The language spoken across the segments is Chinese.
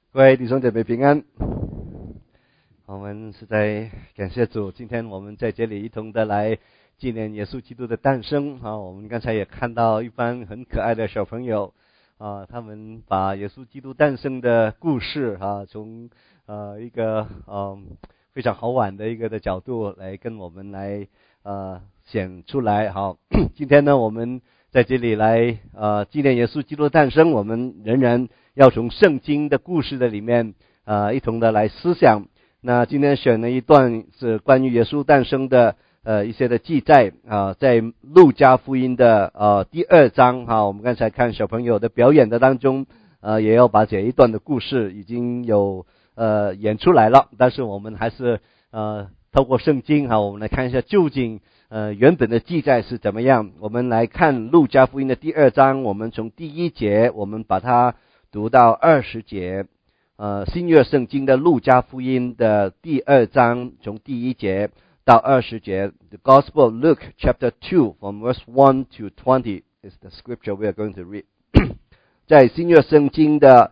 各位弟兄姐妹平安。我们实在感谢主，今天我们在这里一同的来纪念耶稣基督的诞生。我们刚才也看到一班很可爱的小朋友他们把耶稣基督诞生的故事从一个非常好玩的一个的角度来跟我们来显出来。好，今天呢我们在这里来纪念耶稣基督的诞生，我们仍然要从圣经的故事的里面一同的来思想。那今天选了一段是关于耶稣诞生的一些的记载在路加福音的第2章我们刚才看小朋友的表演的当中也要把这一段的故事已经有演出来了，但是我们还是透过圣经我们来看一下究竟原本的记载是怎么样。我们来看路加福音的第2章，我们从第1节我们把它读到20节。新约圣经的路加福音的第2章从第1节到20节。 The Gospel of Luke chapter 2 from verse 1 to 20 is the scripture we are going to read. 在新约圣经的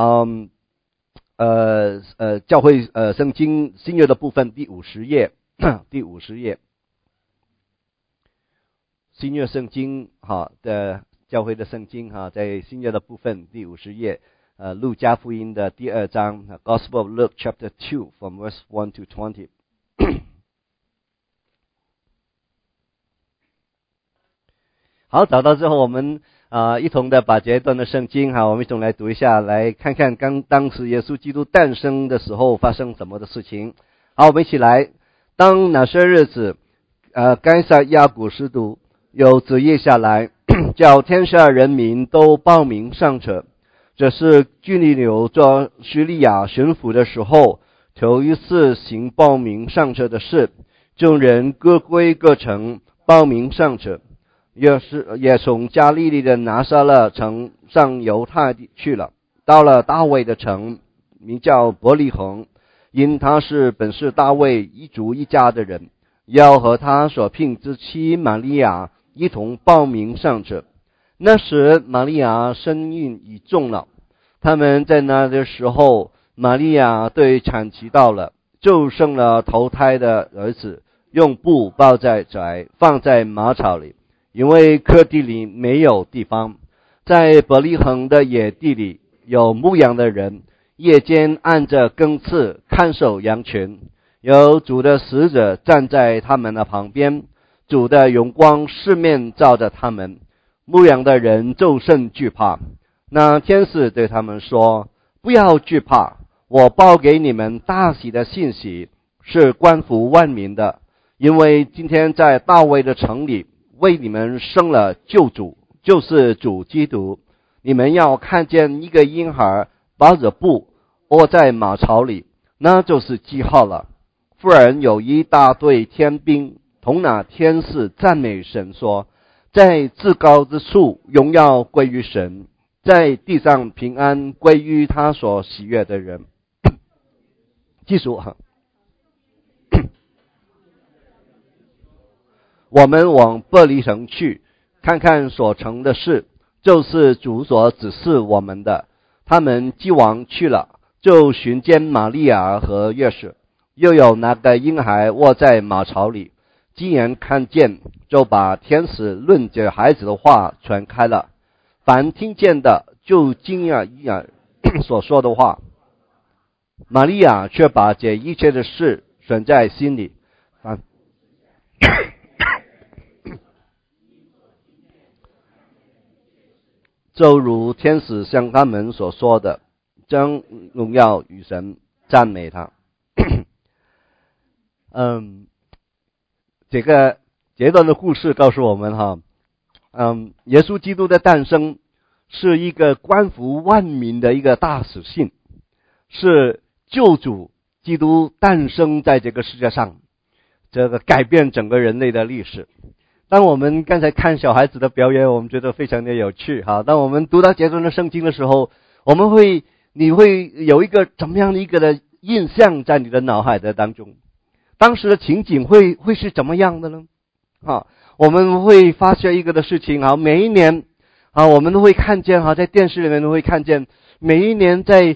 教会圣经新约的部分第50页第50页，新约圣经的教会的圣经在新约的部分第50页路加福音的第2章 Gospel of Luke chapter 2 from verse 1 to 20。 好，找到之后我们一同的把这一段的圣经我们一同来读一下，来看看当时耶稣基督诞生的时候发生什么的事情。好，我们一起来。当那些日子该撒亚古斯都有旨意下来，叫天下人民都报名上车。这是居里纽做叙利亚巡抚的时候头一次行报名上车的事，众人各归各城报名上车。也从加利利的拿撒勒城上犹太地去了，到了大卫的城，名叫伯利恒，因他是本是大卫一族一家的人，要和他所聘之妻玛利亚一同报名上车。那时玛利亚身孕已重了，他们在那的时候，玛利亚对产期到了，就生了头胎的儿子，用布包在宅，放在马槽里，因为客地里没有地方。在伯利恒的野地里有牧羊的人，夜间按着更次看守羊群，有主的使者站在他们的旁边，主的荣光四面照着他们，牧羊的人就甚惧怕。那天使对他们说，不要惧怕，我报给你们大喜的信息，是关乎万民的，因为今天在大卫的城里为你们生了救主，就是主基督。你们要看见一个婴孩包着布卧在马槽里，那就是记号了。忽然有一大队天兵同那天使赞美神说，在至高之处荣耀归于神，在地上平安归于他所喜悦的人。记住我们往伯利恒去，看看所成的事，就是主所指示我们的。他们既往去了，就寻见玛利亚和约瑟，又有那个婴孩卧在马槽里。既然看见，就把天使论这孩子的话传开了。凡听见的就惊讶所说的话，玛利亚却把这一切的事存在心里。就如天使向他们所说的，将荣耀与神，赞美他。这段的故事告诉我们耶稣基督的诞生是一个关乎万民的一个大喜讯，是救主基督诞生在这个世界上，这个改变整个人类的历史。当我们刚才看小孩子的表演，我们觉得非常的有趣当我们读到这段的圣经的时候，你会有一个怎么样的一个的印象在你的脑海的当中？当时的情景会是怎么样的呢？我们会发现一个的事情每一年我们都会看见在电视里面都会看见每一年在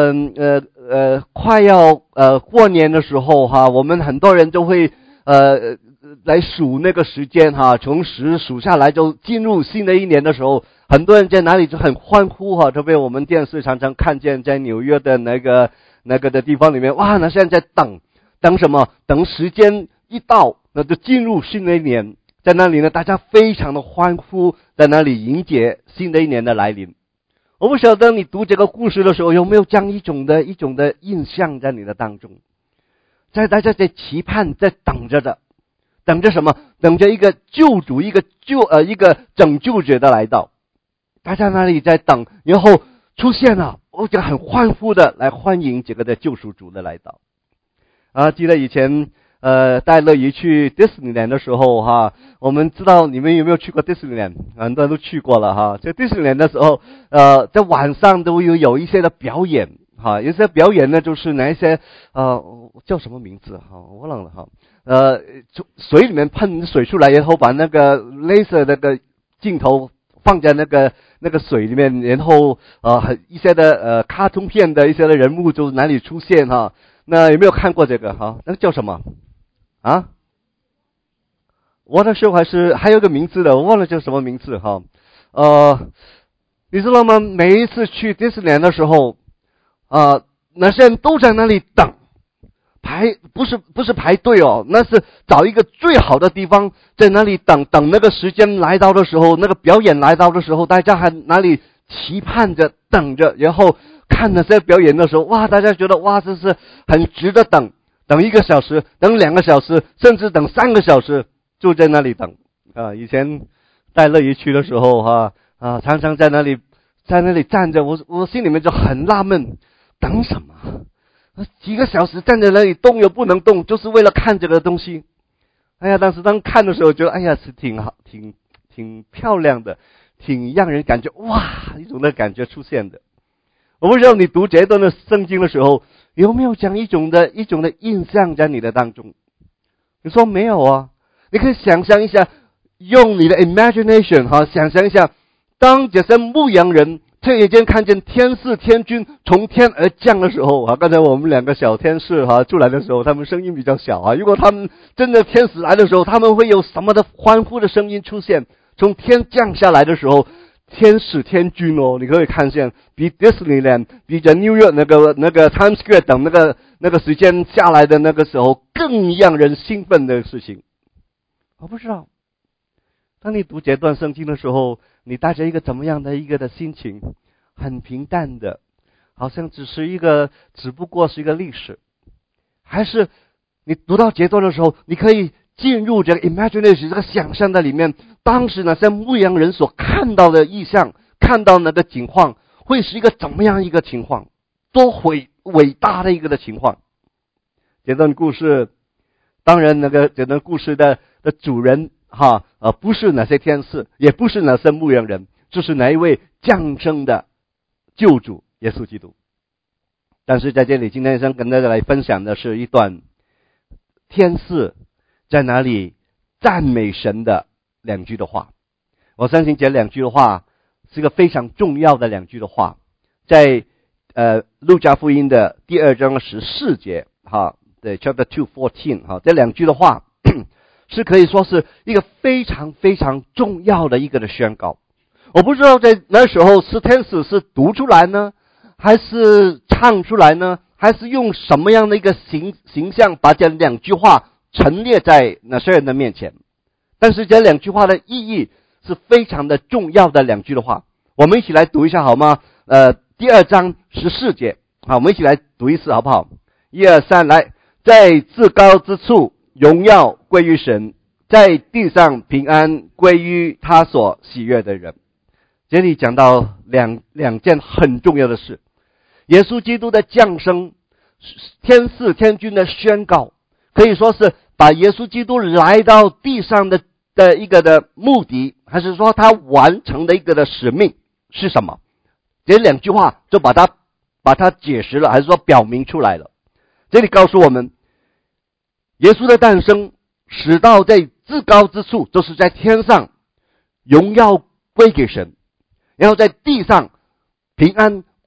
快要过年的时候哈，我们很多人都会来数那个时间哈，从10数下来就进入新的一年的时候，很多人在哪里就很欢呼哈，特别我们电视常常看见在纽约的那个的地方里面，哇，那现在在等什么？等时间一到，那就进入新的一年。在那里呢，大家非常的欢呼，在那里迎接新的一年的来临。我不晓得你读这个故事的时候有没有这样一种的印象在你的当中，大家在期盼，在等着什么？等着一个救主，一个拯救者的来到。大家那里在等，然后出现了，我就很欢呼的来欢迎这个的救赎主的来到。记得以前带乐怡去迪士尼园的时候哈，我们知道你们有没有去过迪士尼园？很多人都去过了哈。在迪士尼园的时候，在晚上都有一些的表演哈，有些表演呢就是哪一些叫什么名字哈，我忘了哈。水里面喷水出来，然后把那个 laser 那个镜头放在那个水里面，然后一些的卡通片的一些的人物就哪里出现哈。那有没有看过这个哈？那个叫什么啊？我那时候还有个名字的，我忘了叫什么名字哈。你知道吗？每一次去迪士尼的时候，那些人都在那里等。不是排队哦，那是找一个最好的地方，在那里等那个时间来到的时候，那个表演来到的时候，大家还哪里期盼着等着，然后看那些表演的时候，哇，大家觉得哇，这是很值得等1个小时，等2个小时，甚至等3个小时，就在那里等以前带乐怡去的时候常常在那里站着，我心里面就很纳闷，等什么？几个小时站在那里动又不能动，就是为了看这个东西。但是当看的时候，觉得是挺好，挺漂亮的，挺让人感觉哇一种的感觉出现的。我不知道你读这段的圣经的时候，有没有这样一种的印象在你的当中？你说没有啊？你可以想象一下，用你的 imagination 想象一下，当这些牧羊人突然间看见天使天君从天而降的时候刚才我们2个小天使出来的时候，他们声音比较小如果他们真的天使来的时候，他们会有什么的欢呼的声音出现？从天降下来的时候，天使天君你可以看见比 Disneyland 比在 New York 那个 Times Square 等那个时间下来的那个时候更让人兴奋的事情。我不知道当你读这段圣经的时候，你带着一个怎么样的一个的心情？很平淡的，好像只不过是一个历史，还是你读到这段的时候，你可以进入这个 imagination 这个想象的里面，当时呢，在牧羊人所看到的意象，看到那个情况，会是一个怎么样一个情况？多伟大的一个的情况。这段故事，当然这段故事的主人不是那些天使，也不是那些牧羊人，就是哪一位降生的救主耶稣基督。但是在这里，今天想跟大家来分享的是一段天使在哪里赞美神的2句的话。我相信这2句的话是个非常重要的2句的话，在路加福音的第2章14节对 chapter 2:14这2句的话是可以说是一个非常非常重要的一个的宣告。我不知道在那时候是天使是读出来呢，还是唱出来呢，还是用什么样的一个形象把这2句话陈列在那些人的面前。但是这2句话的意义是非常的重要的2句的话。我们一起来读一下好吗？第2章14节我们一起来读一次好不好？1、2、3，来，在至高之处荣耀归于神，在地上平安归于他所喜悦的人。这里讲到两件很重要的事：耶稣基督的降生，天使天君的宣告，可以说是把耶稣基督来到地上的一个的目的，还是说他完成的一个的使命是什么？这2句话就把它解释了，还是说表明出来了。这里告诉我们，耶稣的诞生使到在至高之处，就是在天上荣耀归给神，然后在地上平安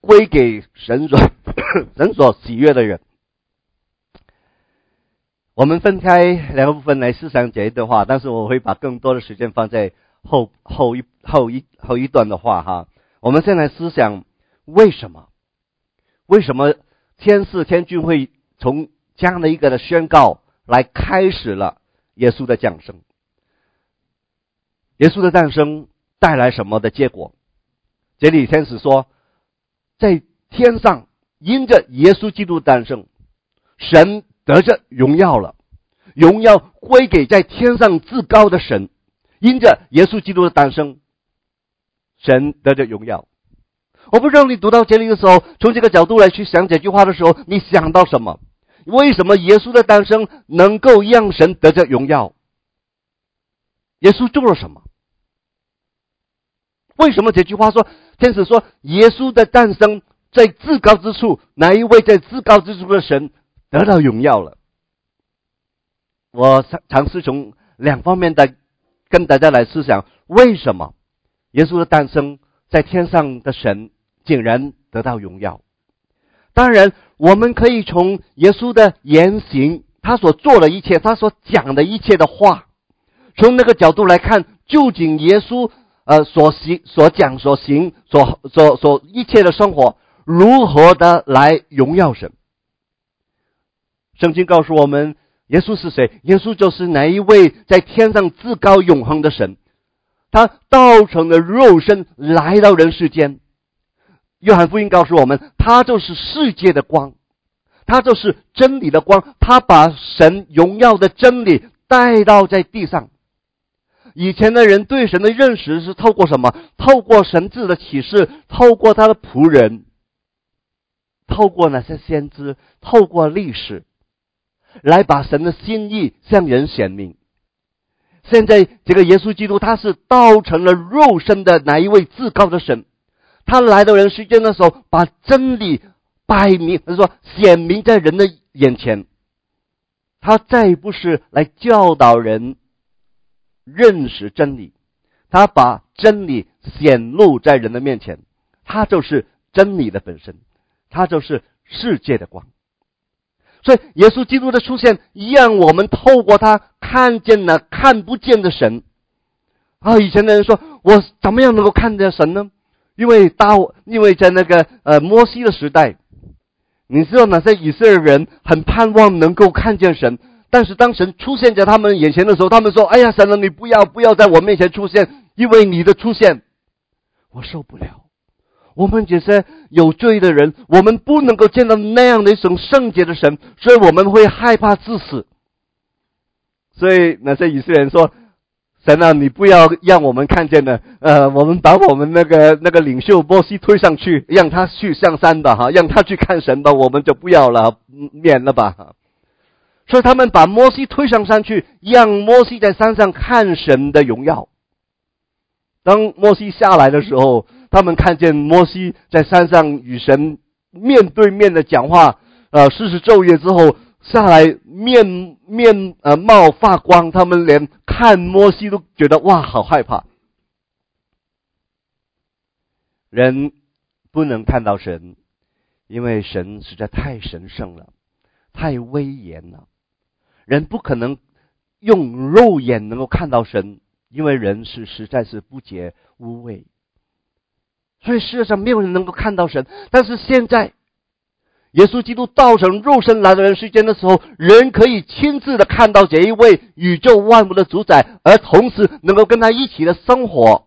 归给神所喜悦的人。我们分开两个部分来思想这一段话，但是我会把更多的时间放在后一段的话哈。我们先来思想为什么天使天君会从这样的一个的宣告来开始了耶稣的降生。耶稣的诞生带来什么的结果？这里天使说，在天上因着耶稣基督诞生，神得着荣耀了，荣耀归给在天上至高的神。因着耶稣基督的诞生，神得着荣耀。我不知道你读到这里的时候，从这个角度来去想这句话的时候，你想到什么？为什么耶稣的诞生能够让神得着荣耀？耶稣做了什么？为什么这句话说，天使说耶稣的诞生在至高之处，哪一位在至高之处的神得到荣耀了？我尝试从两方面的跟大家来思想，为什么耶稣的诞生在天上的神竟然得到荣耀？当然我们可以从耶稣的言行，他所做的一切，他所讲的一切的话，从那个角度来看，究竟耶稣所讲所行所一切的生活如何的来荣耀神。圣经告诉我们耶稣是谁？耶稣就是哪一位在天上至高永恒的神，他道成了肉身来到人世间。约翰福音告诉我们，他就是世界的光，他就是真理的光，他把神荣耀的真理带到在地上。以前的人对神的认识是透过什么？透过神智的启示，透过他的仆人，透过那些先知，透过历史，来把神的心意向人显明。现在这个耶稣基督，他是道成了肉身的哪一位至高的神，他来到人世间的时候，把真理摆明，或者说显明在人的眼前。他再不是来教导人认识真理，他把真理显露在人的面前，他就是真理的本身，他就是世界的光。所以耶稣基督的出现，让我们透过他看见了看不见的神。以前的人说，我怎么样能够看见神呢？因为在那个摩西的时代，你知道那些以色列人很盼望能够看见神，但是当神出现在他们眼前的时候，他们说，哎呀，神啊，你不要在我面前出现，因为你的出现我受不了。我们这些有罪的人，我们不能够见到那样的一种圣洁的神，所以我们会害怕致死。所以那些以色列人说，神啊，你不要让我们看见了，我们把我们那个领袖摩西推上去，让他去上山吧，让他去看神吧，我们就不要了，免了吧。所以他们把摩西推上山去，让摩西在山上看神的荣耀。当摩西下来的时候，他们看见摩西在山上与神面对面的讲话，40昼夜之后下来，面貌发光，他们连看摩西都觉得哇，好害怕。人不能看到神，因为神实在太神圣了，太威严了。人不可能用肉眼能够看到神，因为人实在是不洁污秽。所以世界上没有人能够看到神。但是现在耶稣基督道成肉身来到人世间的时候，人可以亲自的看到这一位宇宙万物的主宰，而同时能够跟他一起的生活。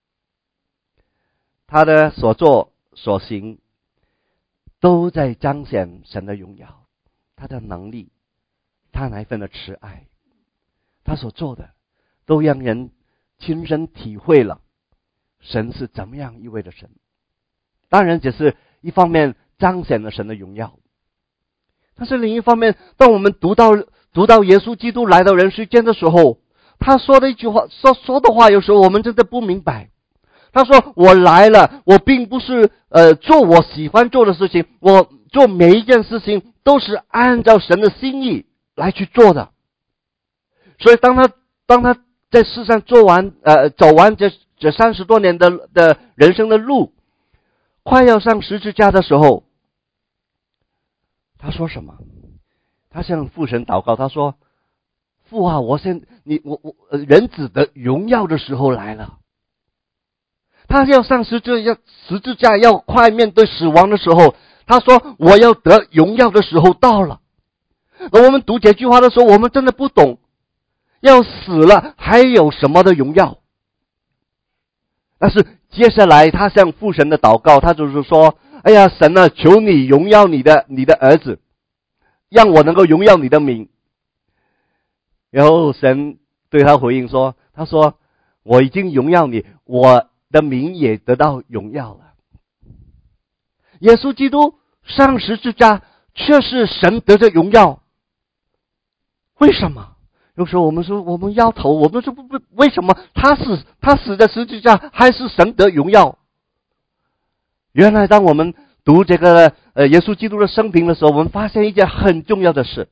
他的所作所行都在彰显神的荣耀，他的能力，他那一份的慈爱，他所做的都让人亲身体会了神是怎么样一位的神。当然这是一方面彰显了神的荣耀，但是另一方面，当我们读到耶稣基督来到人世间的时候，他说的一句话，说的话，有时候我们真的不明白。他说，我来了，我并不是做我喜欢做的事情，我做每一件事情都是按照神的心意来去做的。所以当他在世上走完这30多年的人生的路， 快要上十字架的时候，他说什么？他向父神祷告，他说：“父啊，人子的荣耀的时候来了。”他要上十字架要快面对死亡的时候，他说：“我要得荣耀的时候到了。”而我们读这句话的时候，我们真的不懂，要死了还有什么的荣耀？但是接下来他向父神的祷告，他就是说：“哎呀，神啊，求你荣耀你的儿子，让我能够荣耀你的名。”然后神对他回应说：“他说我已经荣耀你，我的名也得到荣耀了。”耶稣基督上十字架却是神得着荣耀，为什么？有时候我们说我们摇头，我们说不，为什么他死在十字架还是神得荣耀？原来当我们读这个耶稣基督的生平的时候，我们发现一件很重要的事。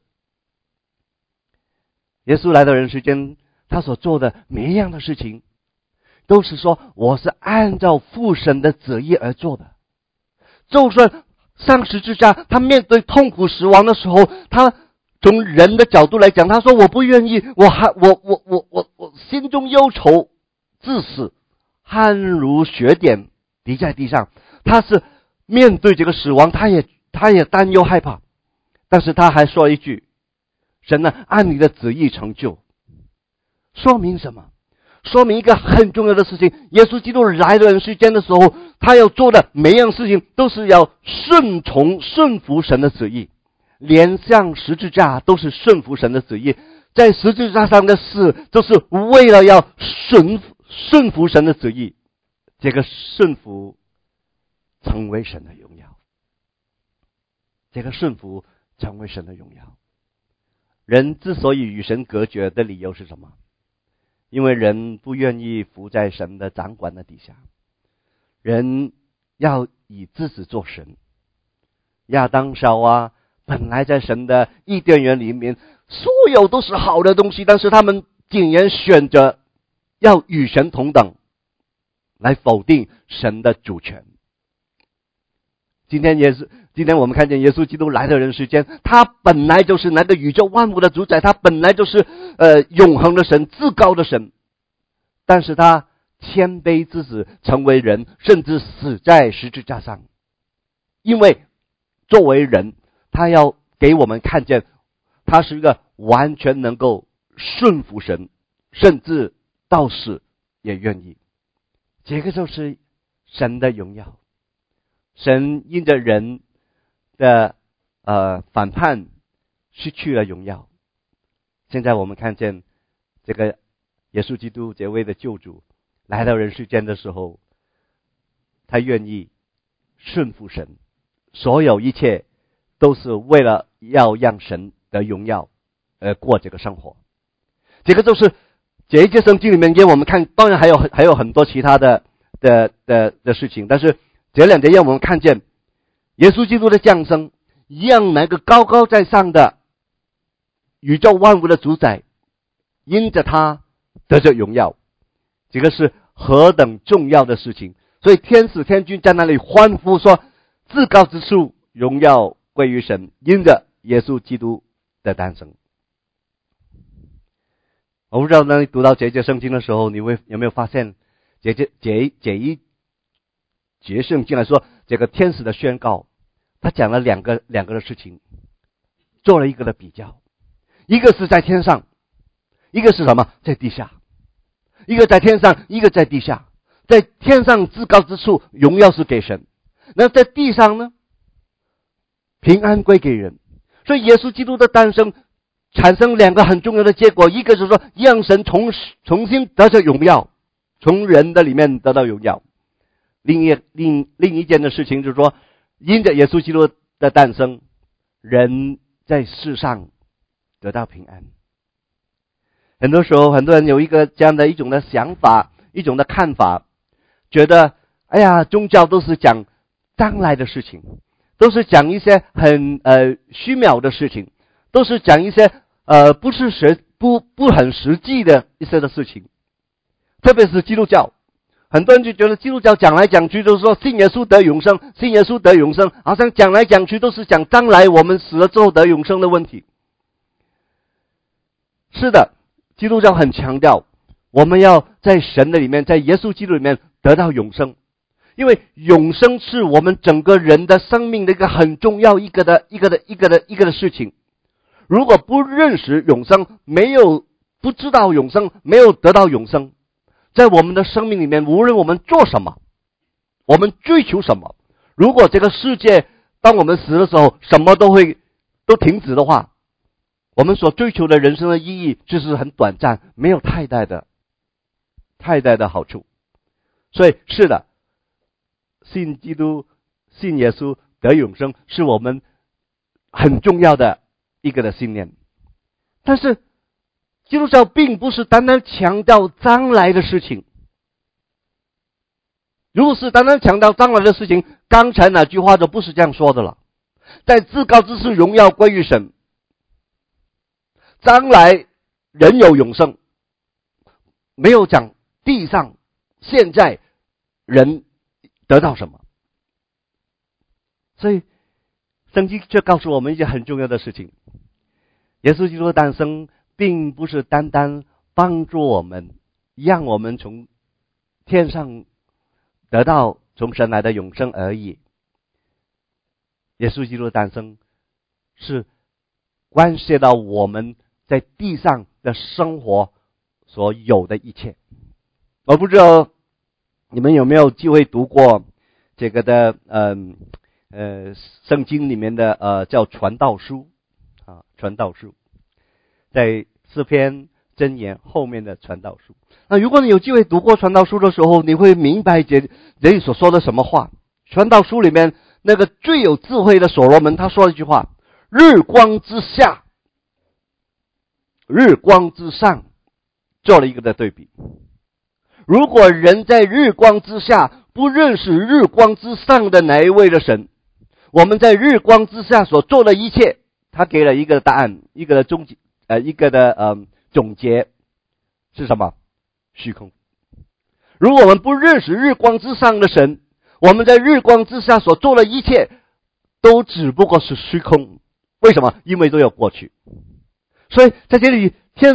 耶稣来到人世间，他所做的每一样的事情，都是说我是按照父神的旨意而做的。就算上十字架，他面对痛苦死亡的时候，他从人的角度来讲，他说我不愿意，我心中忧愁至死，汗如血点滴在地上。他是面对这个死亡，他也担忧害怕，但是他还说一句：“神呢，按你的旨意成就。”说明什么？说明一个很重要的事情，耶稣基督来到人世间的时候，他要做的每一样事情都是要顺服神的旨意，连上十字架都是顺服神的旨意。在十字架上的事，都是为了要顺服神的旨意，这个顺服成为神的荣耀，这个顺服成为神的荣耀。人之所以与神隔绝的理由是什么？因为人不愿意服在神的掌管的底下，人要以自己做神。亚当夏娃本来在神的伊甸园里面，所有都是好的东西，但是他们竟然选择要与神同等，来否定神的主权。今天我们看见耶稣基督来到人世间，他本来就是那个宇宙万物的主宰，他本来就是永恒的神，至高的神，但是他谦卑之子成为人，甚至死在十字架上。因为作为人，他要给我们看见他是一个完全能够顺服神，甚至到死也愿意。这个就是神的荣耀。神因着人的反叛失去了荣耀。现在我们看见这个耶稣基督这位的救主来到人世间的时候，他愿意顺服神，所有一切都是为了要让神得荣耀而过这个生活。这个就是这一节圣经里面给我们看，当然还有很多其他的事情，但是这两节让我们看见耶稣基督的降生，让那个高高在上的宇宙万物的主宰因着他得着荣耀，这个是何等重要的事情。所以天使天君在那里欢呼说，至高之处荣耀归于神，因着耶稣基督的诞生。我不知道当你读到这节圣经的时候，你有没有发现这一节圣经来说，这个天使的宣告，他讲了两个的事情，做了一个的比较。一个是在天上，一个是什么？在地下。一个在天上，一个在地下。在天上至高之处，荣耀是给神；那在地上呢，平安归给人。所以耶稣基督的诞生产生两个很重要的结果，一个是说让神重新得着荣耀，从人的里面得到荣耀。另一件的事情就是说，因着耶稣基督的诞生，人在世上得到平安。很多时候很多人有一个这样的一种的想法，一种的看法，觉得哎呀，宗教都是讲将来的事情，都是讲一些很虚渺的事情，都是讲一些不很实际的一些的事情。特别是基督教很多人就觉得基督教讲来讲去都是说信耶稣得永生，信耶稣得永生，好像讲来讲去都是讲将来我们死了之后得永生的问题。是的，基督教很强调我们要在神的里面，在耶稣基督里面得到永生，因为永生是我们整个人的生命的一个很重要一个的事情。如果不认识永生，不知道永生，没有得到永生，在我们的生命里面，无论我们做什么，我们追求什么，如果这个世界当我们死的时候什么都停止的话，我们所追求的人生的意义就是很短暂，没有太大的好处。所以是的，信基督、信耶稣得永生是我们很重要的一个的信念。但是基督教并不是单单强调将来的事情。如果是单单强调将来的事情，刚才那句话就不是这样说的了。在至高之处荣耀归于神，将来人有永生，没有讲地上现在人得到什么。所以圣经却告诉我们一件很重要的事情，耶稣基督的诞生并不是单单帮助我们，让我们从天上得到从神来的永生而已。耶稣基督的诞生是关系到我们在地上的生活所有的一切。我不知道你们有没有机会读过这个的圣经里面的叫传道书啊，传道书在诗篇箴言后面的传道书。那如果你有机会读过传道书的时候，你会明白这里所说的什么话。传道书里面那个最有智慧的所罗门他说了一句话：日光之下，日光之上，做了一个的对比。如果人在日光之下不认识日光之上的哪一位的神，我们在日光之下所做的一切，他给了一个答案，一个的总结是什么？虚空。如果我们不认识日光之上的神，我们在日光之下所做的一切都只不过是虚空。为什么？因为都有过去。所以在这里天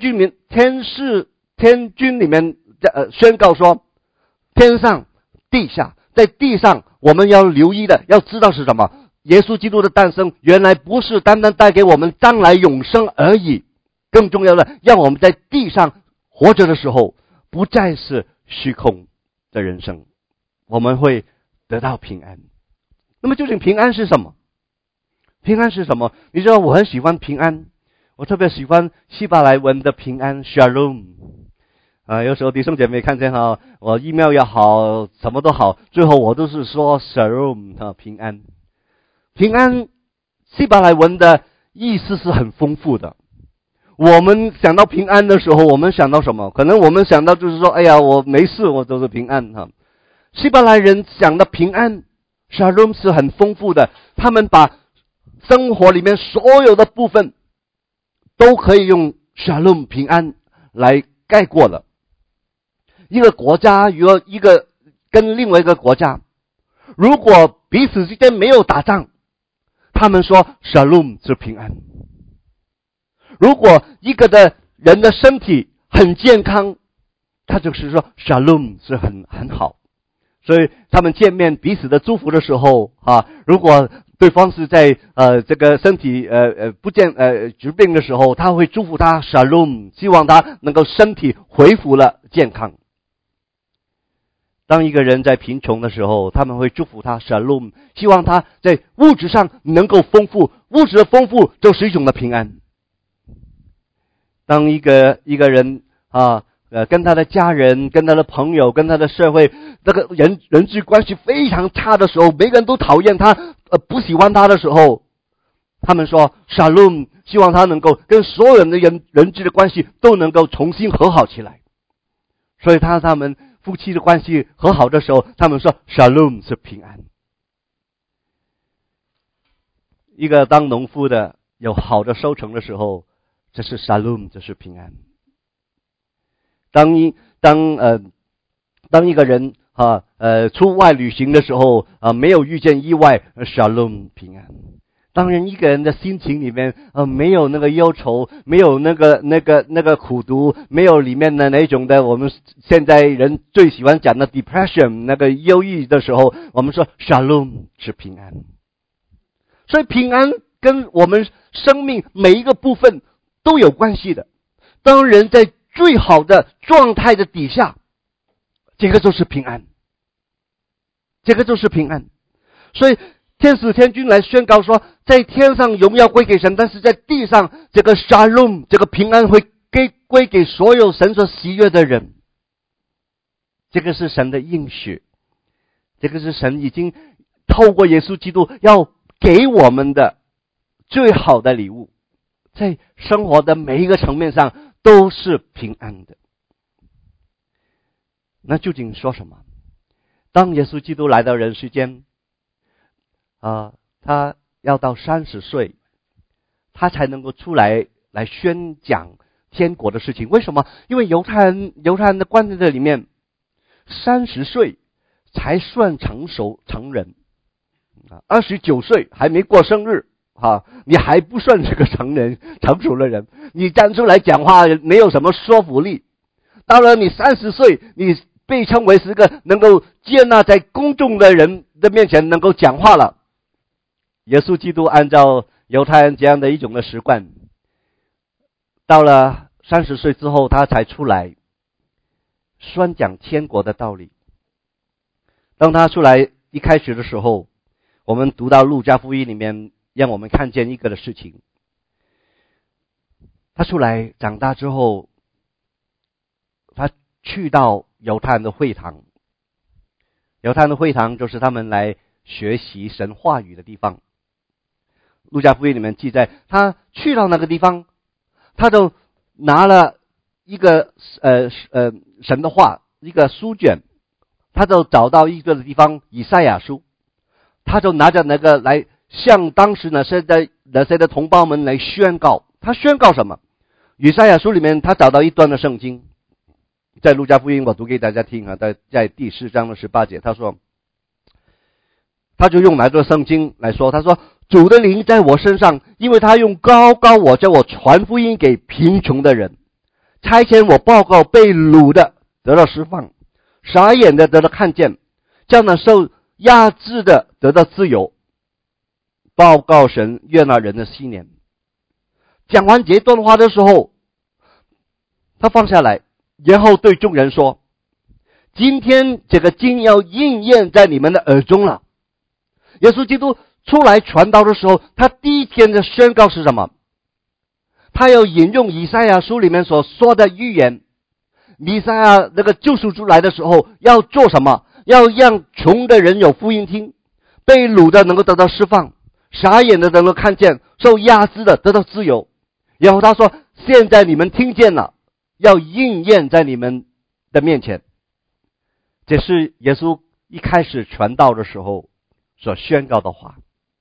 军里面宣告说，天上地下，在地上我们要留意的，要知道是什么？耶稣基督的诞生原来不是单单带给我们将来永生而已，更重要的，让我们在地上活着的时候不再是虚空的人生，我们会得到平安。那么究竟平安是什么？平安是什么？你知道我很喜欢平安，我特别喜欢希伯来文的平安 Shalom。有时候弟兄姐妹看见哈，我 email 也好，什么都好，最后我都是说 Shalom 平安。平安希伯来文的意思是很丰富的。我们想到平安的时候，我们想到什么？可能我们想到就是说，哎呀，我没事，我都是平安哈。希伯来人想的平安 Shalom 是很丰富的，他们把生活里面所有的部分都可以用 Shalom 平安来概括了。一个国家如果一个跟另外一个国家，如果彼此之间没有打仗，他们说 Shalom 是平安。如果一个的人的身体很健康，他就是说 Shalom 是很好。所以他们见面彼此的祝福的时候如果对方是在这个身体疾病的时候，他会祝福他 Shalom， 希望他能够身体恢复了健康。当一个人在贫穷的时候，他们会祝福他 Shalom， 希望他在物质上能够丰富，物质的丰富就是一种的平安。当一个人跟他的家人、跟他的朋友、跟他的社会这个人际关系非常差的时候，每个人都讨厌他不喜欢他的时候，他们说 Shalom， 希望他能够跟所有人的人际的关系都能够重新和好起来。所以他们夫妻的关系和好的时候，他们说 Shalom 是平安。一个当农夫的有好的收成的时候，这是 Shalom， 这是平安。当当一个人出外旅行的时候没有遇见意外，Shalom 平安。当然一个人的心情里面没有那个忧愁，没有那个苦毒，没有里面的那种的我们现在人最喜欢讲的 depression 那个忧郁的时候，我们说 Shalom 是平安。所以平安跟我们生命每一个部分都有关系的。当人在最好的状态的底下，这个就是平安，这个就是平安。所以天使天君来宣告说，在天上荣耀归给神，但是在地上这个 Shalom 这个平安会归给所有神所喜悦的人。这个是神的应许，这个是神已经透过耶稣基督要给我们的最好的礼物，在生活的每一个层面上都是平安的。那究竟说什么？当耶稣基督来到人世间他要到30岁，他才能够出来宣讲天国的事情。为什么？因为犹太人的观念在里面，30岁才算成熟成人，29岁还没过生日你还不算这个成熟的人，你站出来讲话没有什么说服力。当然你30岁，你被称为是个能够接纳在公众的人的面前能够讲话了。耶稣基督按照犹太人这样的一种的习惯，到了30岁之后，他才出来宣讲天国的道理。当他出来一开始的时候，我们读到路加福音里面，让我们看见一个的事情。他出来长大之后，他去到犹太人的会堂。犹太人的会堂就是他们来学习神话语的地方。路加福音里面记载，他去到那个地方，他就拿了一个神的话，一个书卷，他就找到一个地方以赛亚书，他就拿着那个来向当时那些的同胞们来宣告。他宣告什么？以赛亚书里面他找到一段的圣经，在路加福音我读给大家听在第4章的18节，他说，他就用那段圣经来说，他说，主的灵在我身上，因为他用高我，叫我传福音给贫穷的人，差遣我报告被掳的得到释放，傻眼的得到看见，叫那受压制的得到自由，报告神悦纳人的新年。讲完这段话的时候，他放下来，然后对众人说，今天这个经要应验在你们的耳中了。耶稣基督出来传道的时候，他第一天的宣告是什么？他要引用以赛亚书里面所说的预言。以赛亚那个救赎主来的时候要做什么？要让穷的人有福音听，被掳的能够得到释放，傻眼的能够看见，受压制的得到自由。然后他说，现在你们听见了，要应验在你们的面前。这是耶稣一开始传道的时候所宣告的话，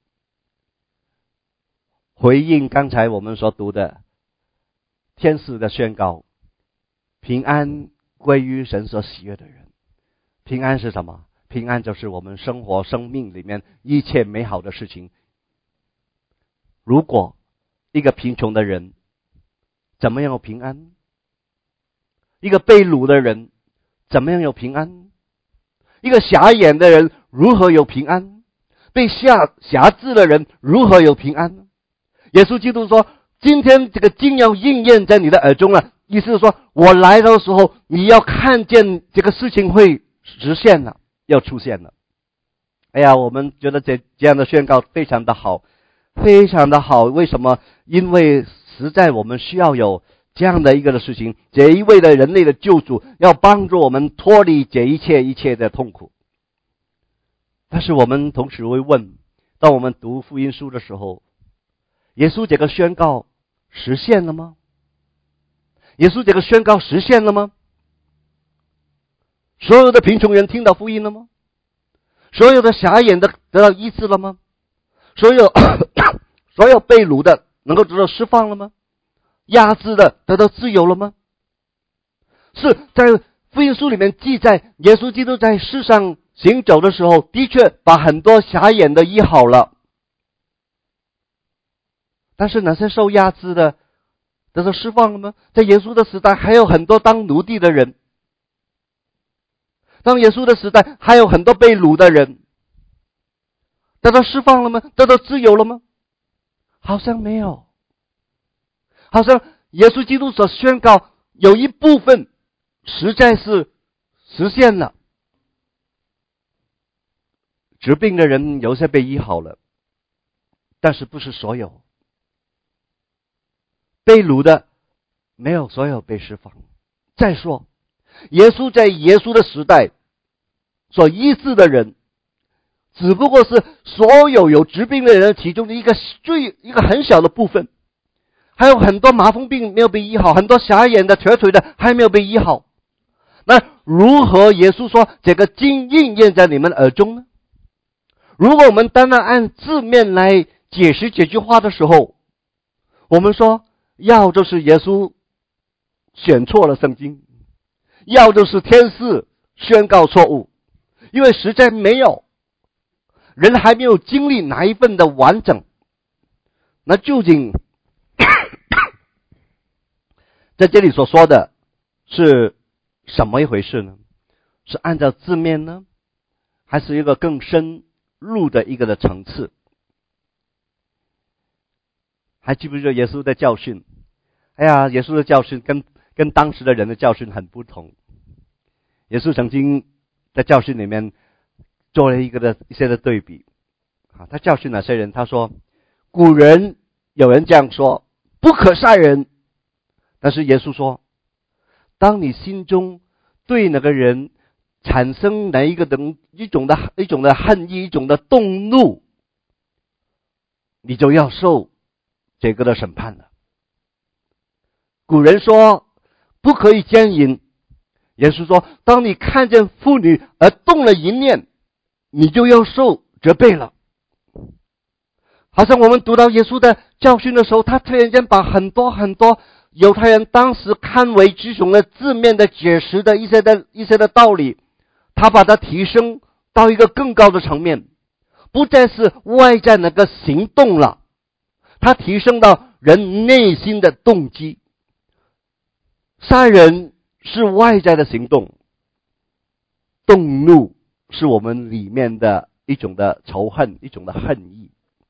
回应刚才我们所读的天使的宣告，平安归于神所喜悦的人。平安是什么？平安就是我们生活生命里面一切美好的事情。如果一个贫穷的人怎么样有平安？一个被掳的人怎么样有平安？一个瞎眼的人如何有平安？被辖制的人如何有平安？耶稣基督说，今天这个经要应验在你的耳中了。意思是说，我来的时候你要看见这个事情会实现了，要出现了。哎呀，我们觉得这样的宣告非常的好，非常的好。为什么？因为实在我们需要有这样的一个的事情，这一位的人类的救主要帮助我们脱离这一切的痛苦。但是我们同时会问，当我们读福音书的时候，耶稣这个宣告实现了吗？耶稣这个宣告实现了吗？所有的贫穷人听到福音了吗？所有的瞎眼的得到医治了吗？所有被掳的能够得到释放了吗？压制的得到自由了吗？是在福音书里面记载，耶稣基督在世上行走的时候，的确把很多瞎眼的医好了。但是那些受压制的得到释放了吗？在耶稣的时代，还有很多当奴隶的人。当耶稣的时代，还有很多被掳的人。得到释放了吗？得到自由了吗？好像没有。好像耶稣基督所宣告有一部分实在是实现了。治病的人有些被医好了，但是不是所有。被掳的没有所有被释放。再说，耶稣在耶稣的时代所医治的人，只不过是所有有疾病的人其中的一个很小的部分。还有很多麻风病没有被医好，很多瞎眼的、瘸腿的还没有被医好。那如何耶稣说这个经应验在你们耳中呢？如果我们单单按字面来解释这句话的时候，我们说要就是耶稣选错了圣经，要就是天使宣告错误，因为实在没有人还没有经历哪一份的完整。那究竟在这里所说的是什么一回事呢？是按照字面呢，还是一个更深入的一个的层次？还记不记得耶稣的教训？耶稣的教训跟当时的人的教训很不同。耶稣曾经在教训里面做了一些的对比。他教训哪些人？他说，古人有人这样说，不可杀人。但是耶稣说，当你心中对那个人产生哪一种的恨意，一种的动怒，你就要受这个的审判了。古人说不可以奸淫，耶稣说，当你看见妇女而动了淫念，你就要受责备了。好像我们读到耶稣的教训的时候，他突然间把很多犹太人当时看为这种的字面的解释的一些的道理，他把它提升到一个更高的层面，不再是外在那个行动了，他提升到人内心的动机。杀人是外在的行动，动怒是我们里面的一种的仇恨，一种的恨意。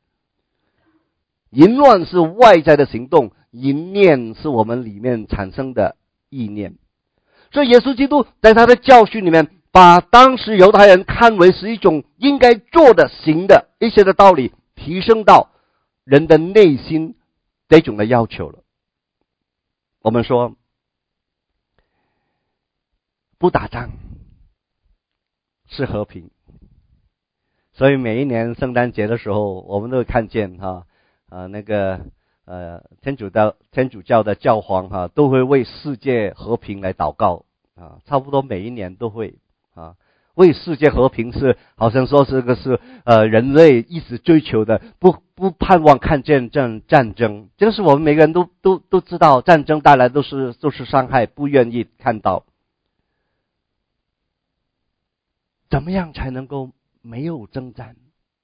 淫乱是外在的行动，淫念是我们里面产生的意念。所以耶稣基督在他的教训里面，把当时犹太人看为是一种应该做的行的一些的道理，提升到人的内心这种的要求了。我们说不打仗是和平，所以每一年圣诞节的时候，我们都会看见天主教的教皇都会为世界和平来祷告差不多每一年都会为世界和平是好像说这个是人类一直追求的，不盼望看见战争。这个是我们每个人都知道，战争带来都是伤害，不愿意看到。怎么样才能够没有征战？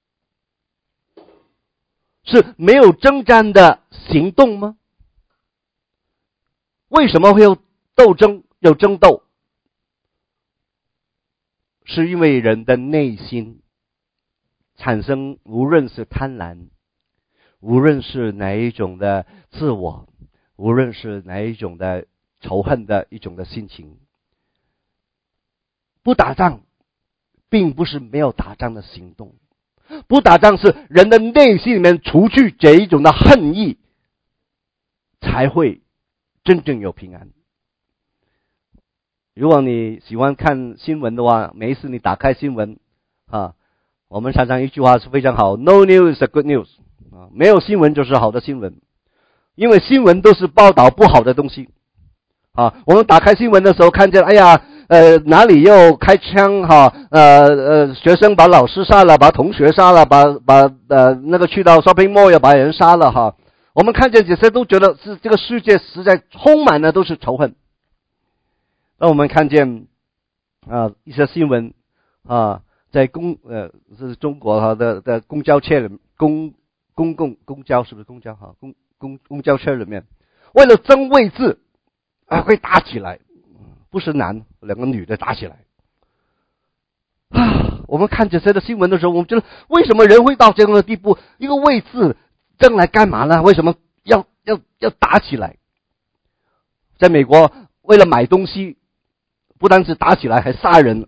是没有征战的行动吗？为什么会有斗争，有争斗？是因为人的内心产生，无论是贪婪，无论是哪一种的自我，无论是哪一种的仇恨的一种的心情。不打仗并不是没有打仗的行动，不打仗是人的内心里面除去这一种的恨意，才会真正有平安。如果你喜欢看新闻的话，每一次你打开新闻我们常常一句话是非常好， No news is a good news 没有新闻就是好的新闻，因为新闻都是报道不好的东西我们打开新闻的时候看见哪里又开枪学生把老师杀了，把同学杀了，把那个去到 shopping mall 要把人杀了我们看见这些都觉得是这个世界实在充满了都是仇恨。那我们看见一些新闻在是中国的公交车里公共公交是不是公交公交车里面，为了争位置会打起来，不是2个女的打起来我们看这些的新闻的时候，我们觉得为什么人会到这样的地步？一个位置争来干嘛呢？为什么要打起来？在美国，为了买东西，不单是打起来，还杀人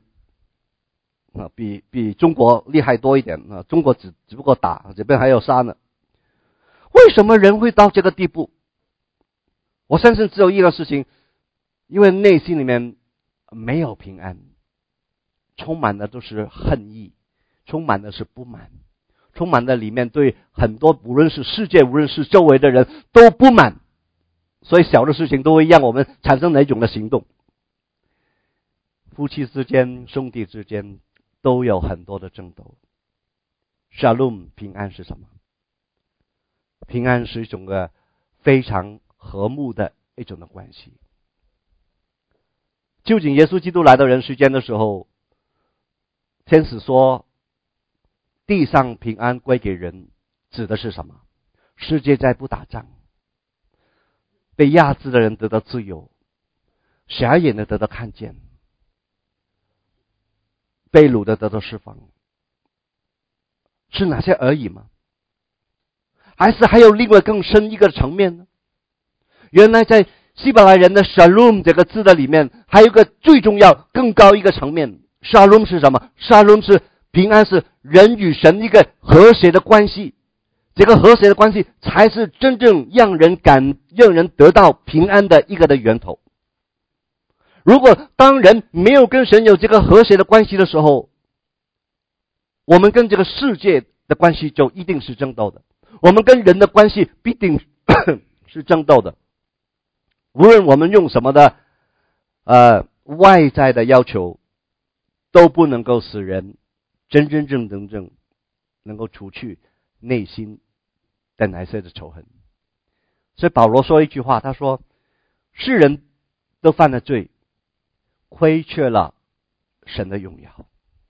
比中国厉害多一点中国只不过打，这边还有杀呢。为什么人会到这个地步？我相信只有一个事情，因为内心里面没有平安，充满的都是恨意，充满的是不满，充满的里面对很多无论是世界无论是周围的人都不满，所以小的事情都会让我们产生哪种的行动。夫妻之间兄弟之间都有很多的争斗。 Shalom 平安是什么？平安是一种非常和睦的一种的关系。究竟耶稣基督来到人世间的时候，天使说地上平安归给人，指的是什么？世界再不打仗，被压制的人得到自由，瞎眼的得到看见，被掳的得到释放，是哪些而已吗？还是还有另外更深一个层面呢？原来在希伯来人的 Shalom 这个字的里面，还有一个最重要更高一个层面。 Shalom 是什么？ Shalom 是平安，是人与神一个和谐的关系。这个和谐的关系才是真正让人得到平安的一个的源头。如果当人没有跟神有这个和谐的关系的时候，我们跟这个世界的关系就一定是争斗的，我们跟人的关系必定是争斗的。无论我们用什么的外在的要求，都不能够使人真正能够除去内心的那些的仇恨。所以保罗说一句话，他说世人都犯了罪，亏缺了神的荣耀。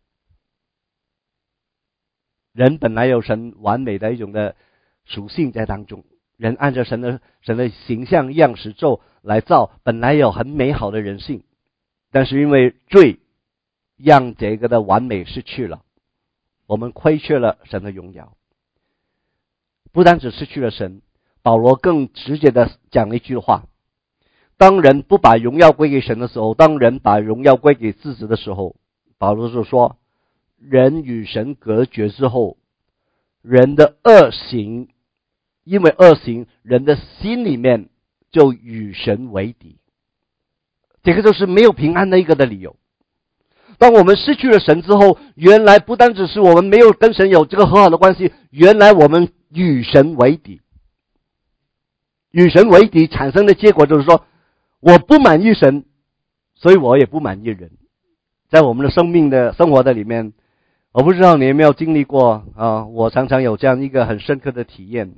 人本来有神完美的一种的属性在当中，人按照神的形象样式来造，本来有很美好的人性，但是因为罪让这个的完美失去了，我们亏缺了神的荣耀。不单只失去了神，保罗更直接的讲了一句话，当人不把荣耀归给神的时候，当人把荣耀归给自己的时候，保罗就说人与神隔绝之后，人的恶行，因为恶行，人的心里面就与神为敌。这个就是没有平安的一个的理由。当我们失去了神之后，原来不单只是我们没有跟神有这个和好的关系，原来我们与神为敌。与神为敌产生的结果就是说，我不满意神，所以我也不满意人。在我们的生活的里面，我不知道你有没有经历过我常常有这样一个很深刻的体验。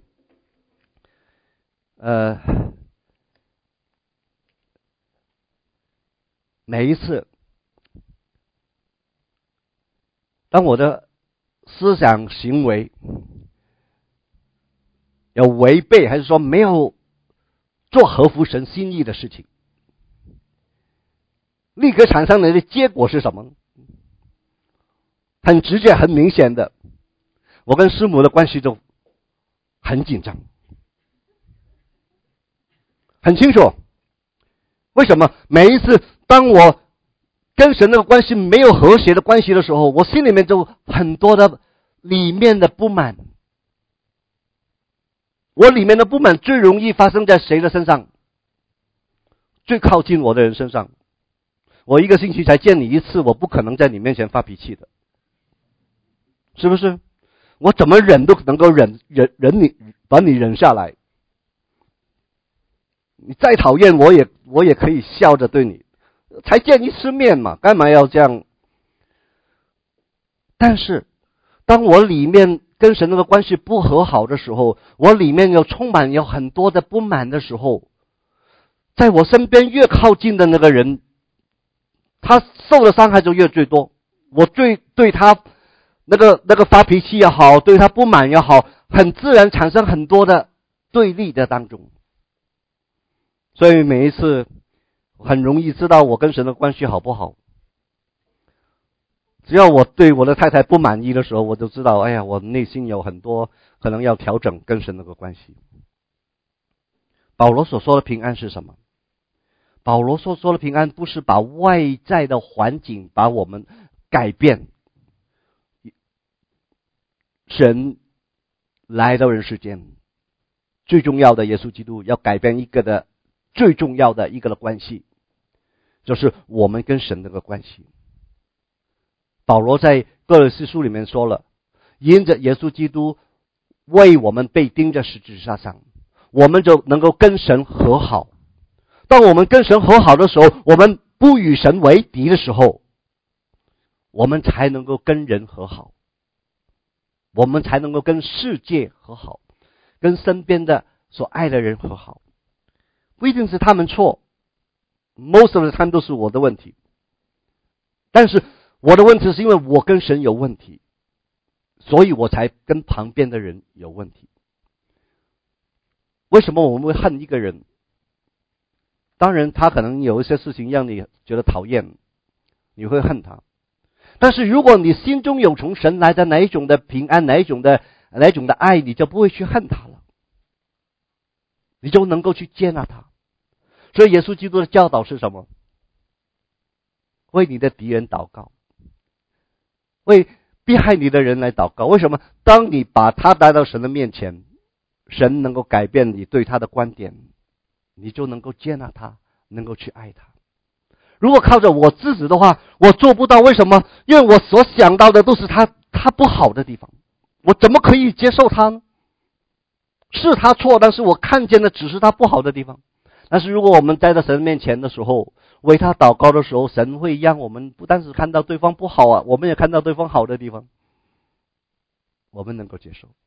每一次当我的思想行为有违背，还是说没有做合乎神心意的事情，立刻产生的结果是什么？很直接很明显的，我跟师母的关系就很紧张，很清楚。为什么？每一次当我跟神的关系没有和谐的关系的时候，我心里面就很多的里面的不满。我里面的不满最容易发生在谁的身上？最靠近我的人身上。我一个星期才见你一次，我不可能在你面前发脾气的，是不是？我怎么忍都能够忍你，把你忍下来。你再讨厌我也可以笑着对你，才见一次面嘛，干嘛要这样？但是当我里面跟神那个关系不和好的时候，我里面有充满有很多的不满的时候，在我身边越靠近的那个人， 他受的伤害就越多。我对他那个发脾气也好，对他不满也好，很自然产生很多的对立的当中。所以每一次很容易知道我跟神的关系好不好。只要我对我的太太不满意的时候，我就知道，哎呀，我内心有很多可能要调整跟神那个关系。保罗所说的平安是什么？保罗所说的平安不是把外在的环境把我们改变。神来到人世间，最重要的耶稣基督要改变一个的最重要的一个的关系，就是我们跟神那个关系。保罗在哥罗西书里面说了，因着耶稣基督为我们被钉在十字架上，我们就能够跟神和好。当我们跟神和好的时候，我们不与神为敌的时候，我们才能够跟人和好，我们才能够跟世界和好，跟身边的所爱的人和好。不一定是他们错， most of the time 都是我的问题，但是我的问题是因为我跟神有问题，所以我才跟旁边的人有问题。为什么我们会恨一个人？当然他可能有一些事情让你觉得讨厌，你会恨他。但是如果你心中有从神来的哪一种的平安，哪一种的爱，你就不会去恨他了，你就能够去接纳他。所以耶稣基督的教导是什么？为你的敌人祷告，为逼害你的人来祷告。为什么？当你把他带到神的面前，神能够改变你对他的观点，你就能够接纳他，能够去爱他。如果靠着我自己的话，我做不到。为什么？因为我所想到的都是他不好的地方，我怎么可以接受他呢？是他错，但是我看见的只是他不好的地方。但是如果我们在神面前的时候，为他祷告的时候，神会让我们不但是看到对方不好啊，我们也看到对方好的地方，我们能够接受。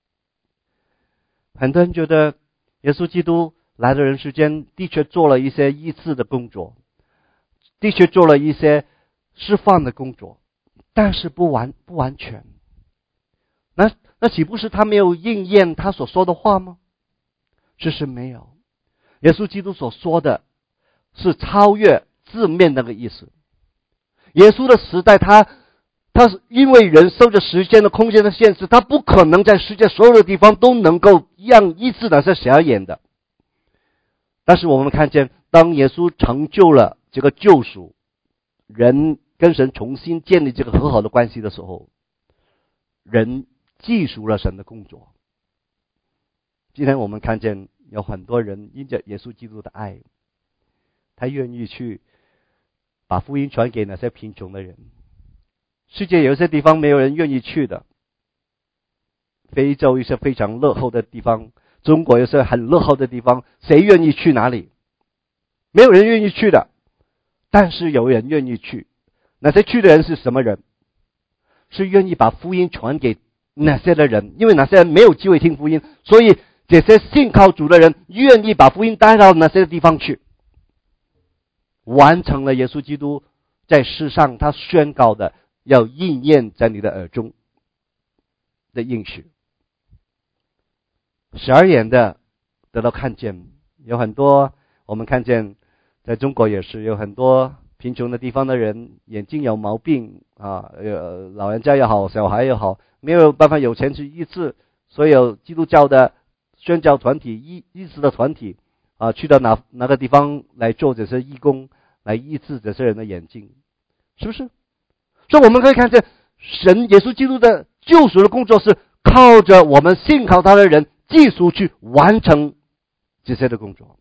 很多人觉得耶稣基督来到人世间，的确做了一些医治的工作，的确做了一些释放的工作，但是不完全。那岂不是他没有应验他所说的话吗？其实没有。耶稣基督所说的是超越字面那个意思。耶稣的时代，他是因为人受着时间的空间的限制，他不可能在世界所有的地方都能够让医治那些瞎眼的。但是我们看见，当耶稣成就了这个救赎，人跟神重新建立这个和好的关系的时候，人记熟了神的工作。今天我们看见有很多人因着耶稣基督的爱，他愿意去把福音传给那些贫穷的人。世界有一些地方没有人愿意去的，非洲一些非常落后的地方，中国有些很落后的地方，谁愿意去哪里？没有人愿意去的，但是有人愿意去。那些去的人是什么人？是愿意把福音传给那些的人，因为那些人没有机会听福音，所以这些信靠主的人愿意把福音带到那些地方去，完成了耶稣基督在世上他宣告的要应验在你的耳中的应许。12眼的得到看见，有很多我们看见在中国也是有很多贫穷的地方的人，眼睛有毛病啊，老人家也好，小孩也好，没有办法有钱去医治，所以有基督教的宣教团体、医治的团体啊，去到哪个地方来做这些义工，来医治这些人的眼睛，是不是？所以我们可以看见，神耶稣基督的救赎的工作是靠着我们信靠他的人技术去完成这些的工作。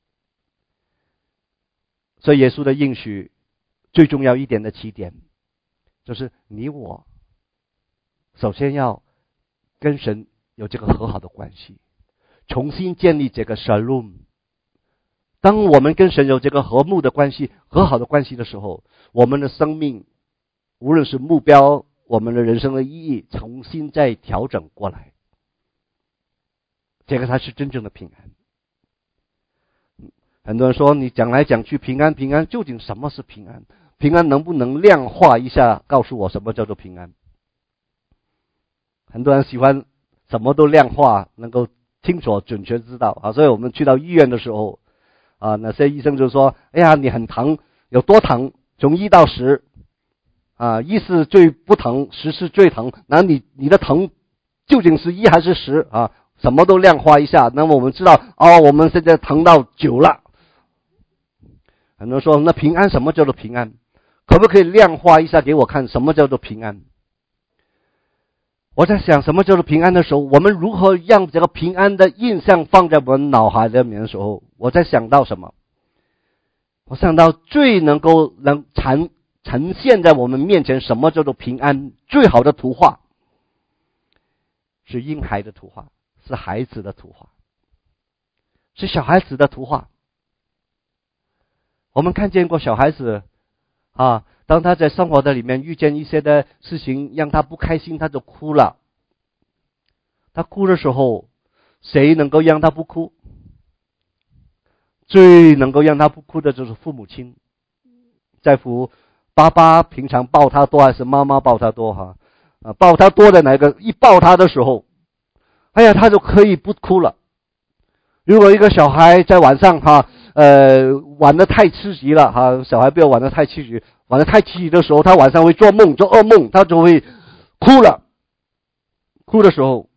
所以耶稣的应许最重要一点的起点，就是你我首先要跟神有这个和好的关系，重新建立这个 shalom。 当我们跟神有这个和睦的关系、和好的关系的时候，我们的生命无论是目标，我们的人生的意义重新再调整过来，这个才是真正的平安。很多人说你讲来讲去平安，究竟什么是平安？ 平安能不能量化一下，告诉我什么叫做平安？很多人喜欢什么都量化，能够清楚准确知道啊。所以我们去到医院的时候啊，那些医生就说：“哎呀，你很疼，有多疼？从1到10啊，1是最不疼，10是最疼。那你的疼究竟是1还是10啊？什么都量化一下。那么我们知道我们现在疼到9了。很多人说，那平安什么叫做平安？可不可以量化一下给我看什么叫做平安？”我在想什么叫做平安的时候，我们如何让这个平安的印象放在我们脑海里面的时候，我在想到什么？我想到最能呈现在我们面前什么叫做平安最好的图画，是婴孩的图画，是孩子的图画，是小孩子的图画。我们看见过小孩子啊，当他在生活的里面遇见一些的事情让他不开心，他就哭了。他哭的时候，谁能够让他不哭？最能够让他不哭的就是父母亲。在乎爸爸平常抱他多还是妈妈抱他多哈？抱他多的哪个一抱他的时候，哎呀，他就可以不哭了。如果一个小孩在晚上玩得太刺激了哈，小孩不要玩得太刺激，玩得太刺激的时候，他晚上会做噩梦，他就会哭了。哭的时候，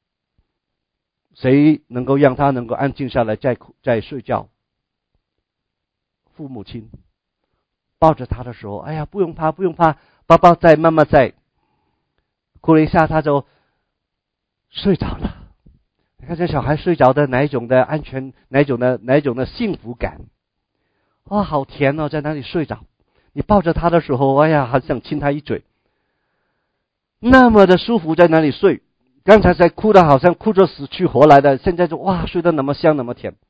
谁能够让他能够安静下来再睡觉？父母亲抱着他的时候，哎呀，不用怕，爸爸在，妈妈在。哭了一下，他就睡着了。你看这小孩睡着的哪一种的安全，哪一种的幸福感，哇，好甜哦，在那里睡着。你抱着他的时候，哎呀，很想亲他一嘴，那么的舒服，在那里睡。刚才在哭的好像哭着死去活来的，现在就哇，睡得那么香，那么甜。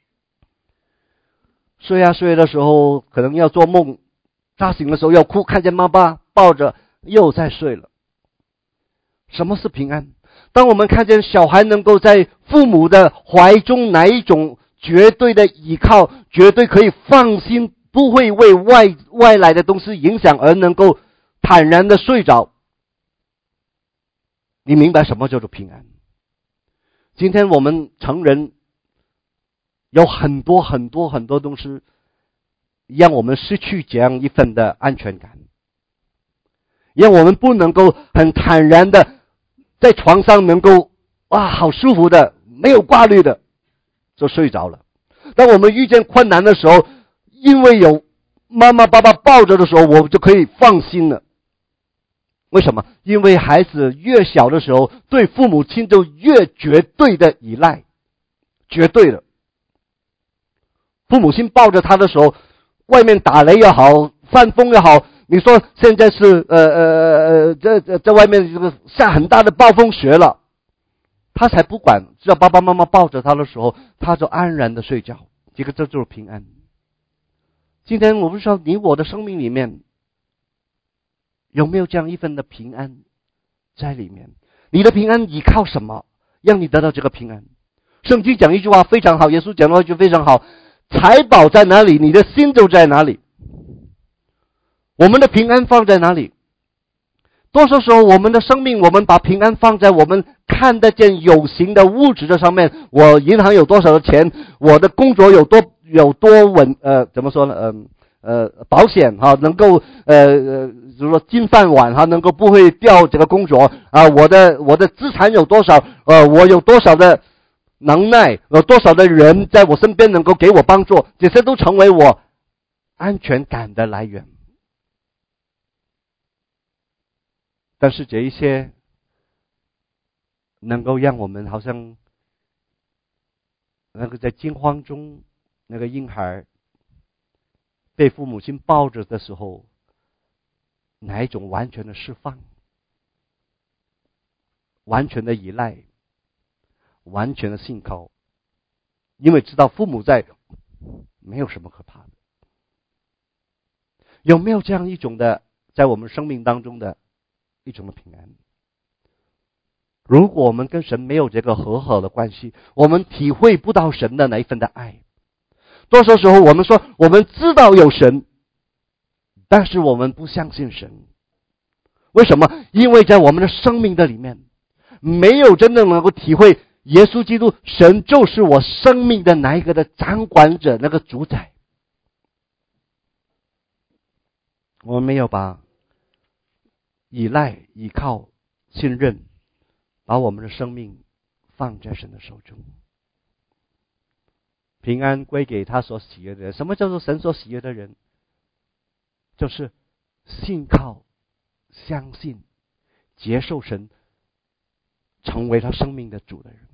睡啊睡的时候，可能要做梦，扎醒的时候要哭，看见妈妈抱着又在睡了。什么是平安？当我们看见小孩能够在父母的怀中，哪一种绝对的依靠，绝对可以放心，不会为外来的东西影响，而能够坦然的睡着，你明白什么叫做平安？今天我们成人有很多东西让我们失去这样一份的安全感，让我们不能够很坦然的在床上能够好舒服的，没有挂虑的就睡着了。当我们遇见困难的时候，因为有妈妈爸爸抱着的时候，我们就可以放心了。为什么？因为孩子越小的时候，对父母亲就越绝对的依赖，绝对的。父母亲抱着他的时候，外面打雷也好，翻风也好，你说现在是在外面这个下很大的暴风雪了，他才不管，只要爸爸妈妈抱着他的时候，他就安然的睡觉。这就是平安。今天我不知道你我的生命里面有没有这样一份的平安在里面？你的平安依靠什么让你得到这个平安？圣经讲一句话非常好，耶稣讲了一句非常好，财宝在哪里，你的心就在哪里。我们的平安放在哪里？多少时候我们的生命，我们把平安放在我们看得见有形的物质的上面，我银行有多少的钱，我的工作有多稳，怎么说呢？保险能够比如说金饭碗能够不会掉这个工作我的资产有多少，我有多少的能耐，有多少的人在我身边能够给我帮助，这些都成为我安全感的来源。但是这一些能够让我们好像那个在惊慌中，那个婴孩被父母亲抱着的时候，哪一种完全的释放，完全的依赖，完全的信靠，因为知道父母在，没有什么可怕的。有没有这样一种的在我们生命当中的一种的平安？如果我们跟神没有这个和好的关系，我们体会不到神的那一份的爱。多少时候我们说我们知道有神， 但是我们不相信神。为什么？因为在我们的生命的里面，没有真正能够体会耶稣基督，神就是我生命的哪一个的掌管者，那个主宰。我们没有把依赖、依靠、信任，把我们的生命放在神的手中。平安归给他所喜悦的人。什么叫做神所喜悦的人？就是信靠、相信、接受神成为他生命的主的人。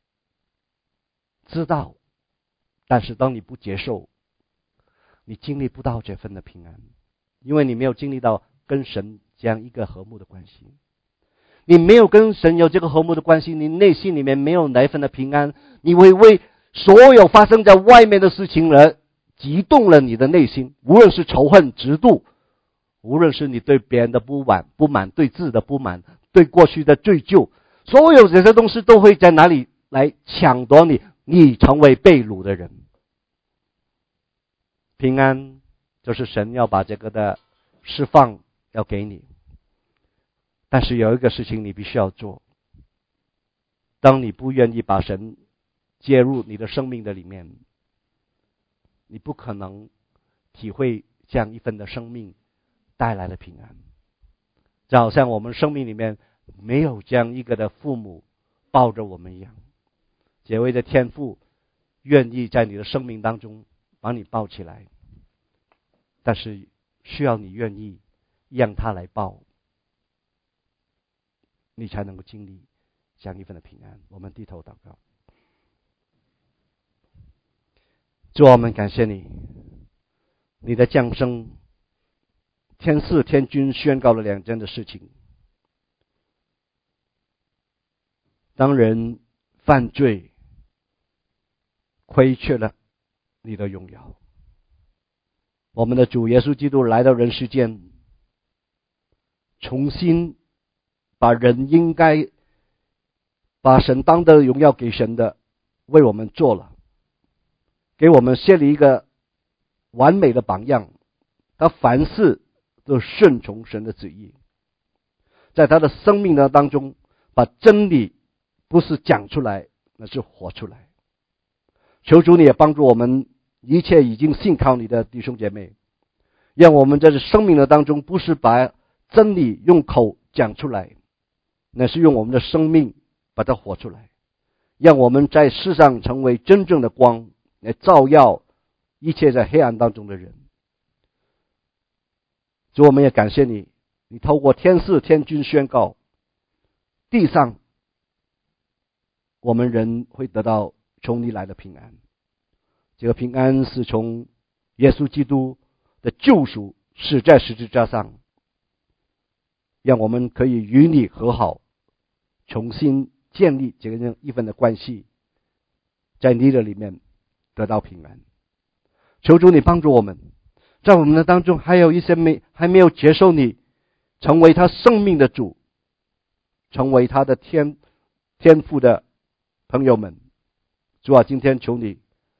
知道，但是当你不接受，你经历不到这份的平安，因为你没有经历到跟神这样一个和睦的关系。你没有跟神有这个和睦的关系，你内心里面没有那份的平安，你会为所有发生在外面的事情而激动了你的内心，无论是仇恨、嫉妒，无论是你对别人的不满，对自己的不满，对过去的追究，所有这些东西都会在哪里来抢夺你成为被掳的人。平安就是神要把这个的释放要给你，但是有一个事情你必须要做。当你不愿意把神介入你的生命的里面，你不可能体会这样一份的生命带来的平安。就好像我们生命里面没有这样一个的父母抱着我们一样，这位的天父愿意在你的生命当中把你抱起来，但是需要你愿意让他来抱，你才能够经历这样一份的平安。我们低头祷告。主，我们感谢你，你的降生，天使天君宣告了两件的事情。当人犯罪，亏缺了你的荣耀，我们的主耶稣基督来到人世间，重新把人应该把神当的荣耀给神的为我们做了，给我们设立一个完美的榜样，他凡事都顺从神的旨意，在他的生命的当中把真理不是讲出来，那是活出来。求主你也帮助我们一切已经信靠你的弟兄姐妹，让我们在这生命的当中不是把真理用口讲出来，那是用我们的生命把它活出来，让我们在世上成为真正的光，来照耀一切在黑暗当中的人。主，我们也感谢你，你透过天使天君宣告，地上我们人会得到从你来的平安。这个平安是从耶稣基督的救赎死在十字架上，让我们可以与你和好，重新建立这个一份的关系，在你的里面得到平安。求主你帮助我们，在我们的当中还有一些还没有接受你成为他生命的主，成为他的天父的朋友们，主啊，今天求你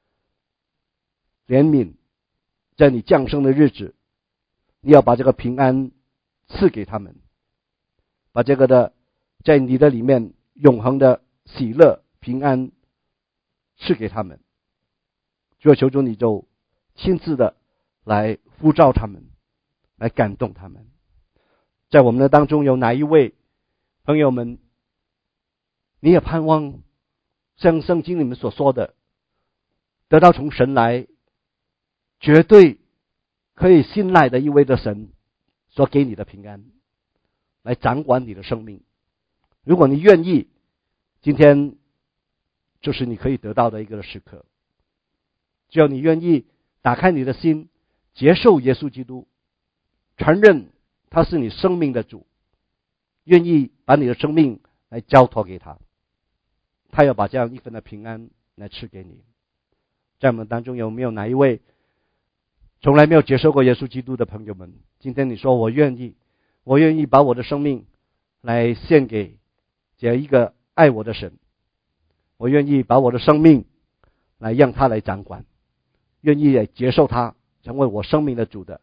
怜悯，在你降生的日子，你要把这个平安赐给他们，把这个的在你的里面永恒的喜乐平安赐给他们。主啊，求主你就亲自的来呼召他们，来感动他们。在我们的当中有哪一位朋友们，你也盼望像圣经里面所说的，得到从神来绝对可以信赖的一位的神所给你的平安，来掌管你的生命。如果你愿意，今天就是你可以得到的一个时刻。只要你愿意打开你的心，接受耶稣基督，承认他是你生命的主，愿意把你的生命来交托给他，他要把这样一份的平安来赐给你。在我们当中有没有哪一位从来没有接受过耶稣基督的朋友们，今天你说我愿意把我的生命来献给这一个爱我的神，我愿意把我的生命来让他来掌管，愿意来接受他成为我生命的主的，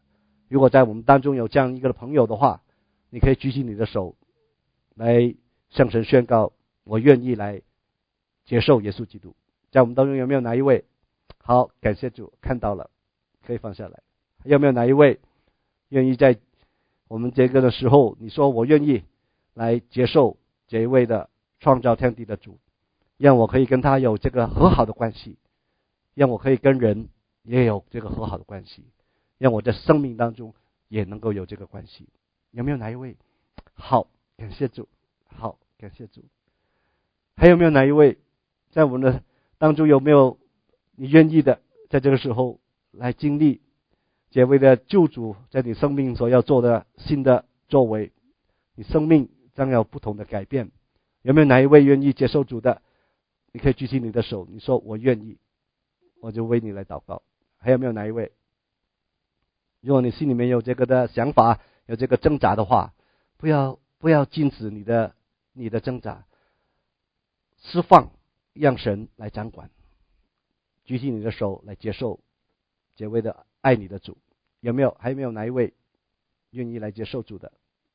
如果在我们当中有这样一个朋友的话，你可以举起你的手来向神宣告，我愿意来接受耶稣基督。在我们当中有没有哪一位？好，感谢主，看到了，可以放下来。有没有哪一位愿意在我们这个的时候，你说我愿意来接受这一位的创造天地的主，让我可以跟他有这个和好的关系，让我可以跟人也有这个和好的关系，让我在生命当中也能够有这个关系。有没有哪一位？好，感谢主，好，感谢主。还有没有哪一位在我们的当中，有没有你愿意的在这个时候来经历这位的救主在你生命所要做的新的作为，你生命将有不同的改变？有没有哪一位愿意接受主的？你可以举起你的手，你说我愿意，我就为你来祷告。还有没有哪一位？如果你心里面有这个的想法，有这个挣扎的话，不要禁止你的挣扎，释放，让神来掌管。举起你的手来接受这位的爱你的主。有没有？还有没有哪一位愿意来接受主的？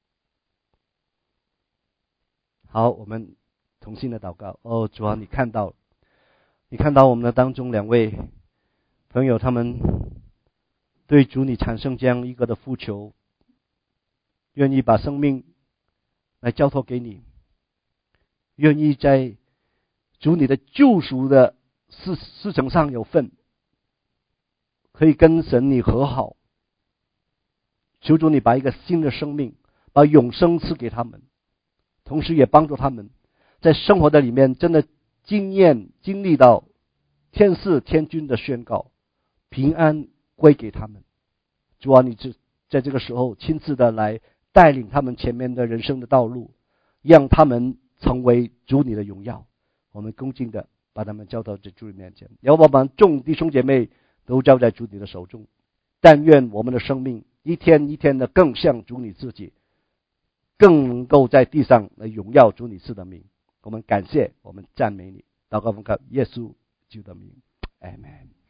好，我们同心的祷告。哦，主啊，你看到我们的当中两位朋友，他们对主你产生这样一个的呼求，愿意把生命来交托给你，愿意在主你的救赎的事程上有份，可以跟神你和好。求主你把一个新的生命，把永生赐给他们，同时也帮助他们在生活的里面真的经历到天使天君的宣告，平安归给他们。主啊，你在这个时候亲自的来带领他们前面的人生的道路，让他们成为主你的荣耀。我们恭敬的把他们交到这主你面前，要把我们众弟兄姐妹都交在主你的手中。但愿我们的生命一天一天的更像主你自己，更能够在地上来荣耀主你赐的名。我们感谢，我们赞美你，祷告奉靠耶稣基督的名，阿们。